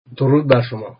درود بر شما.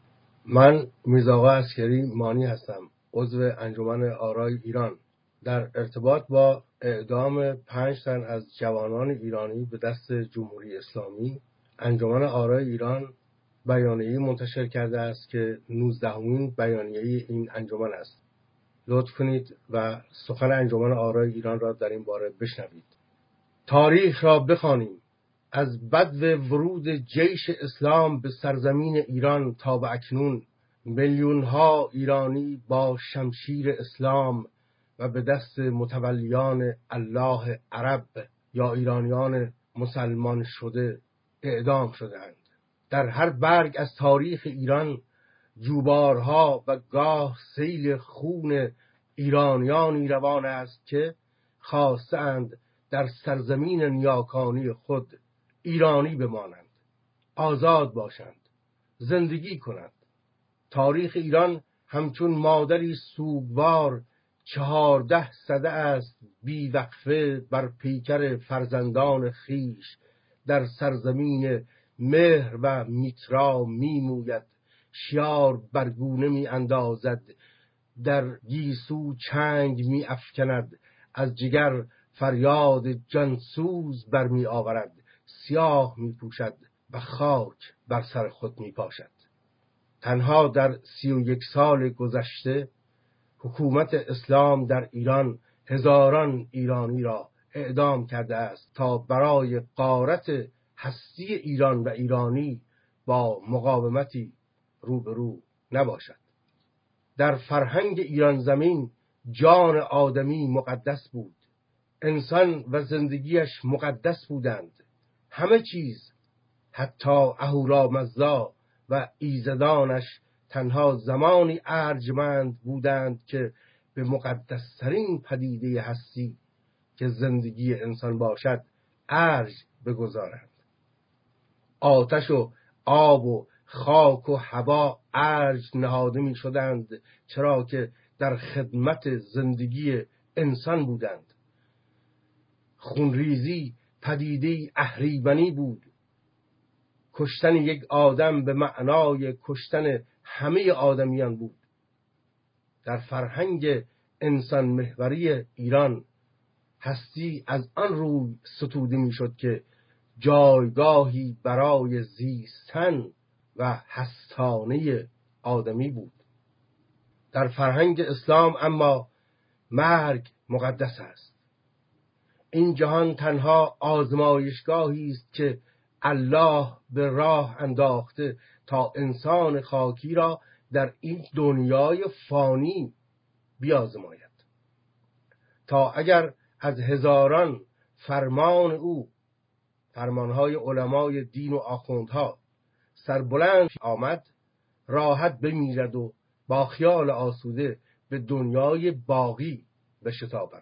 من میرزا عسکری مانی هستم، عضو انجمن آرای ایران. در ارتباط با اعدام 5 تن از جوانان ایرانی به دست جمهوری اسلامی، انجمن آرای ایران بیانیه‌ای منتشر کرده است که 19مین بیانیه این انجمن است. لطف کنید و سخن انجمن آرای ایران را در این باره بشنوید. تاریخ را بخوانیم. از بدو ورود جیش اسلام به سرزمین ایران تا به اکنون میلیون‌ها ایرانی با شمشیر اسلام و به دست متولیان الله عرب یا ایرانیان مسلمان شده اعدام شدند. در هر برگ از تاریخ ایران جوبارها و گاه سیل خون ایرانیانی روان است که خواستند در سرزمین نیاکانی خود ایرانی بمانند، آزاد باشند، زندگی کنند. تاریخ ایران همچون مادری سوگوار 14 سده است بی وقفه بر پیکر فرزندان خیش در سرزمین مهر و میترا می موید، شیار برگونه می اندازد، در گیسو چنگ می افکند، از جگر فریاد جانسوز برمی آورد، سیاه می پوشد و خاک بر سر خود می پاشد. تنها در 31 سال گذشته حکومت اسلام در ایران هزاران ایرانی را اعدام کرده است تا برای غارت هستی ایران و ایرانی با مقاومتی روبرو نباشد. در فرهنگ ایران زمین جان آدمی مقدس بود. انسان و زندگیش مقدس بودند. همه چیز، حتی اهورامزدا و ایزدانش، تنها زمانی ارجمند بودند که به مقدسترین پدیده هستی که زندگی انسان باشد ارج بگذارند. آتش و آب و خاک و هوا ارج نهاده می شدند، چرا که در خدمت زندگی انسان بودند. خونریزی پدیده اهریمنی بود. کشتن یک آدم به معنای کشتن همه آدمیان بود. در فرهنگ انسان محوری ایران هستی از آن روی ستوده می شد که جایگاهی برای زیستن و هستانه آدمی بود. در فرهنگ اسلام اما مرگ مقدس است. این جهان تنها آزمایشگاهی است که الله به راه انداخته تا انسان خاکی را در این دنیای فانی بیازماید، تا اگر از هزاران فرمان او، فرمانهای علمای دین و آخوندها، سربلند آمد، راحت بمیرد و با خیال آسوده به دنیای باقی بشتابد.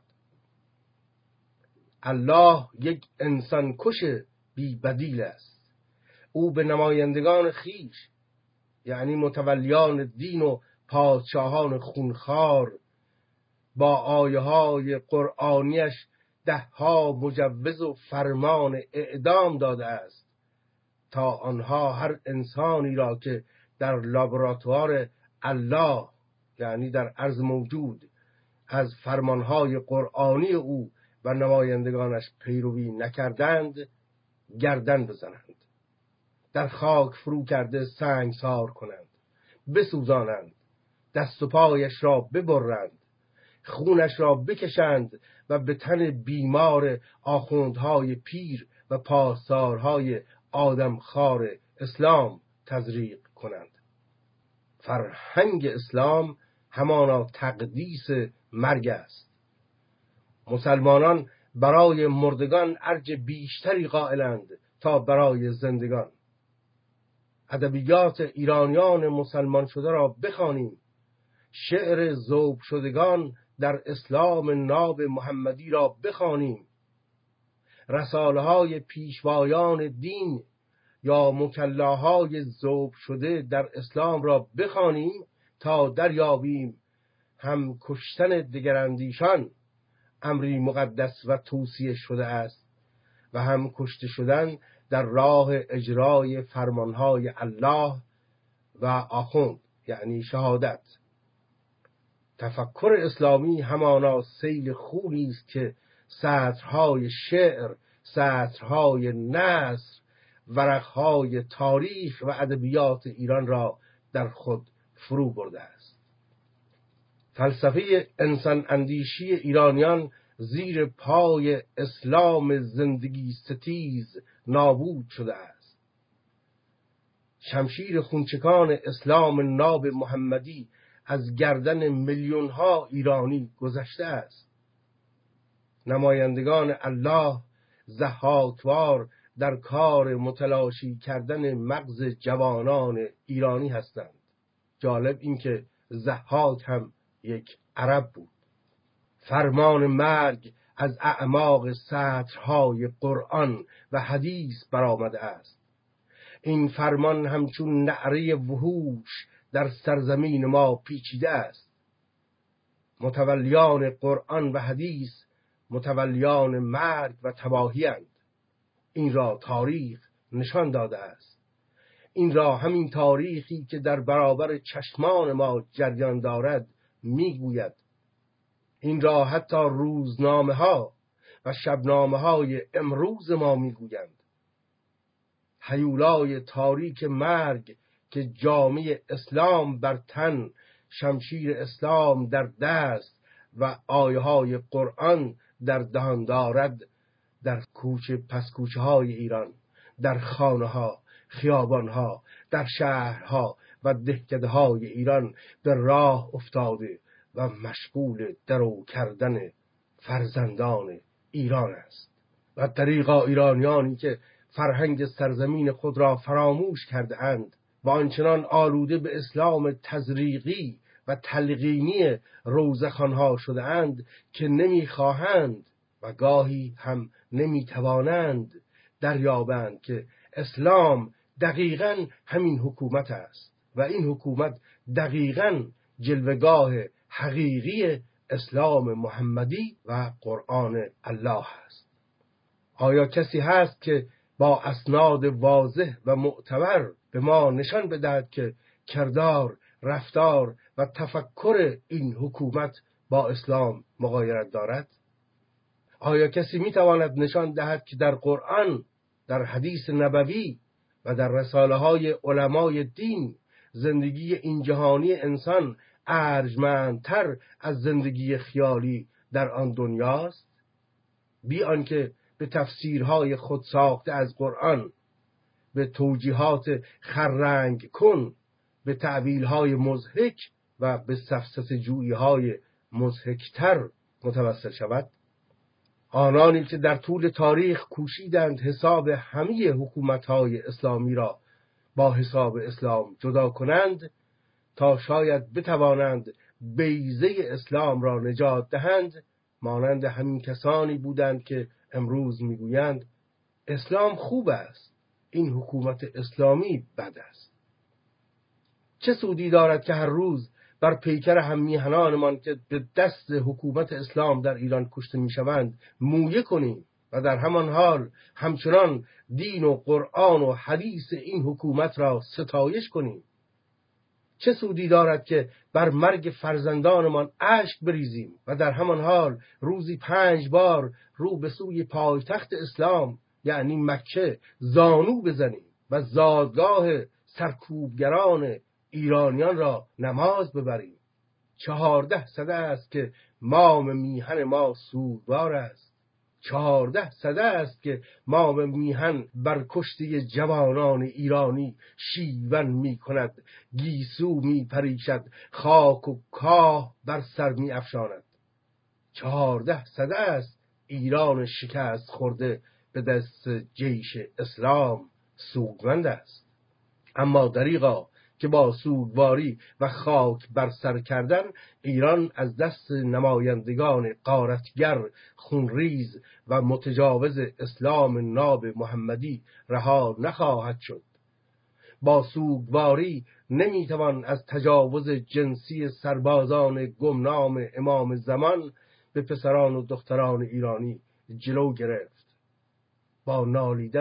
الله یک انسان کش بی بدیل است. او به نمایندگان خیش، یعنی متولیان دین و پادشاهان خونخوار، با آیه های قرآنیش 10 مجوز و فرمان اعدام داده است تا آنها هر انسانی را که در لابراتوار الله، یعنی در عرض موجود، از فرمانهای قرآنی او و نمایندگانش پیروی نکردند گردن بزنند، در خاک فرو کرده سنگسار کنند، بسوزانند، دست و پایش را ببرند، خونش را بکشند و به تن بیمار آخوندهای پیر و پاسدارهای آدمخوار اسلام تزریق کنند. فرهنگ اسلام همانا تقدیس مرگ است. مسلمانان برای مردگان ارج بیشتری قائلند تا برای زندگان. ادبیات ایرانیان مسلمان شده را بخوانیم. شعر ذوب شدگان در اسلام ناب محمدی را بخوانیم. رساله های پیشوایان دین یا مکلاهای ذوب شده در اسلام را بخوانیم تا دریابیم هم کشتن دگراندیشان امری مقدس و توصیه شده است و هم کشته شدن در راه اجرای فرمانهای الله و آخوند، یعنی شهادت. تفکر اسلامی همانا سیل خونی است که سطرهای شعر، سطرهای نثر، ورقهای تاریخ و ادبیات ایران را در خود فرو برده است. فلسفه انسان اندیشی ایرانیان زیر پای اسلام زندگی ستیز نابود شده است. شمشیر خونچکان اسلام ناب محمدی از گردن میلیون‌ها ایرانی گذشته است. نمایندگان الله ضحاک‌وار در کار متلاشی کردن مغز جوانان ایرانی هستند. جالب این که ضحاک هم یک عرب بود. فرمان مرگ از اعماق سطرهای قرآن و حدیث برآمده است. این فرمان همچون نعره وحوش در سرزمین ما پیچیده است. متولیان قرآن و حدیث متولیان مرگ و تباهی اند. این را تاریخ نشان داده است. این را همین تاریخی که در برابر چشمان ما جریان دارد میگوید. این را حتی روزنامه ها و شبنامه های امروز ما میگویند. هیولای تاریک مرگ که جامه اسلام بر تن، شمشیر اسلام در دست و آیه های قرآن در دهان دارد، در کوچه پس کوچه های ایران، در خانه ها، خیابان ها، در شهرها و دهکده های ایران به راه افتاده و مشغول درو کردن فرزندان ایران است. و طریقا ایرانیانی که فرهنگ سرزمین خود را فراموش کرده اند و آنچنان آلوده به اسلام تزریقی و تلقینی روزخوانها شده اند که نمیخواهند و گاهی هم نمیتوانند دریابند که اسلام دقیقاً همین حکومت است و این حکومت دقیقاً جلوه‌گاه حقیقی اسلام محمدی و قرآن الله است. آیا کسی هست که با اسناد واضح و معتبر به ما نشان بدهد که کردار، رفتار و تفکر این حکومت با اسلام مغایرت دارد؟ آیا کسی میتواند نشان دهد که در قرآن، در حدیث نبوی و در رساله های علمای دین زندگی این جهانی انسان ارجمندتر از زندگی خیالی در آن دنیاست؟ بی آنکه به تفسیرهای خود ساخته از قرآن، به توجیهات خررنگ کن، به تعبیرهای مضحک و به سفسطه جویی‌های مضحکتر متوسل شود؟ آنانی که در طول تاریخ کوشیدند حساب همه حکومت‌های اسلامی را با حساب اسلام جدا کنند تا شاید بتوانند بیضه اسلام را نجات دهند، مانند همین کسانی بودند که امروز میگویند اسلام خوب است، این حکومت اسلامی بد است. چه سودی دارد که هر روز بر پیکر هم میهنانمان که به دست حکومت اسلام در ایران کشته میشوند مویه کنیم و در همان حال همچنان دین و قرآن و حدیث این حکومت را ستایش کنیم؟ چه سودی دارد که بر مرگ فرزندانمان اشک بریزیم و در همان حال روزی 5 بار رو به سوی پایتخت اسلام یعنی مکه زانو بزنیم و زادگاه سرکوبگران ایرانیان را نماز ببریم؟ 14 سده است که مام میهن ما سوگوار است. 14 سده است که مام میهن بر کشته جوانان ایرانی شیون می کند، گیسو می پریشد، خاک و کاه بر سر می افشاند. 14 سده است ایران شکست خورده به دست جیش اسلام سوگوند است. اما دریغا که با سوگواری و خاک بر سر کردن ایران از دست نمایندگان غارتگر، خونریز و متجاوز اسلام ناب محمدی رها نخواهد شد. با سوگواری نمیتوان از تجاوز جنسی سربازان گمنام امام زمان به پسران و دختران ایرانی جلو گرفت. با نالیدن و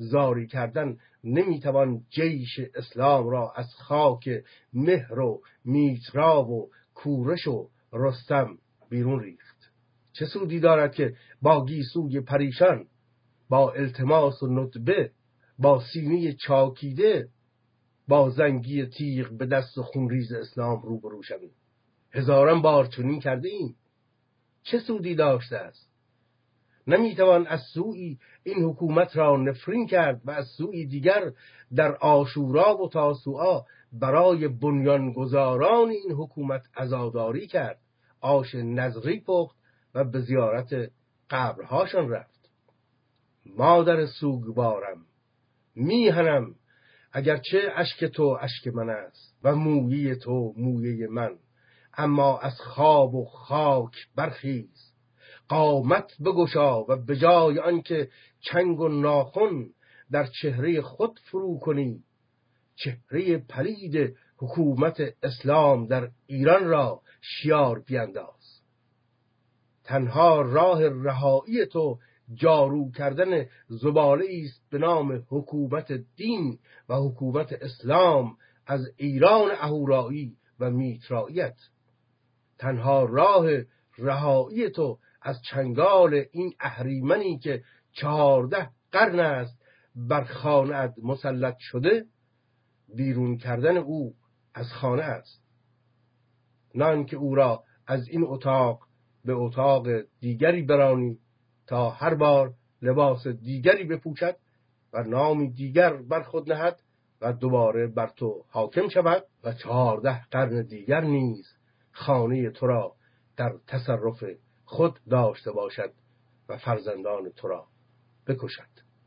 زاری کردن نمیتوان جیش اسلام را از خاک مهر و میترا و کورش و رستم بیرون ریخت. چه سودی دارد که با گیسوی پریشان، با التماس و ندبه، با سینه چاکیده، با زنگی تیغ به دست و خونریز اسلام روبرو شویم؟ هزاران بار چنین کرده ایم. چه سودی داشته است؟ نمیتوان از سوی این حکومت را نفرین کرد و از سوی دیگر در عاشورا و تاسوعا برای بنیانگذاران این حکومت عزاداری کرد، آش نظری پخت و به زیارت قبرهاشان رفت. مادر سوگوارم، میهنم اگرچه اشک تو اشک من است و مویی تو مویی من، اما از خواب و خاک برخیز، قامت بگشا و به جای آنکه چنگ و ناخن در چهره خود فرو کنی، چهره پلید حکومت اسلام در ایران را شیار بینداز. تنها راه رهایی تو جارو کردن زباله است به نام حکومت دین و حکومت اسلام از ایران اهورایی و میترائیت. تنها راه رهایی تو از چنگال این اهریمنی که 14 قرن است بر خانه‌ات مسلط شده، بیرون کردن او از خانه است. نه که او را از این اتاق به اتاق دیگری برانی تا هر بار لباس دیگری بپوشد و نامی دیگر بر خود نهد و دوباره بر تو حاکم شود و 14 قرن دیگر نیز خانه تو را در تصرف خود داشته باشد و فرزندان تو را بکشد.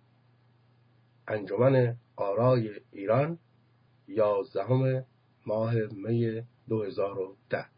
انجمن آرای ایران، 11 ماه می 2010.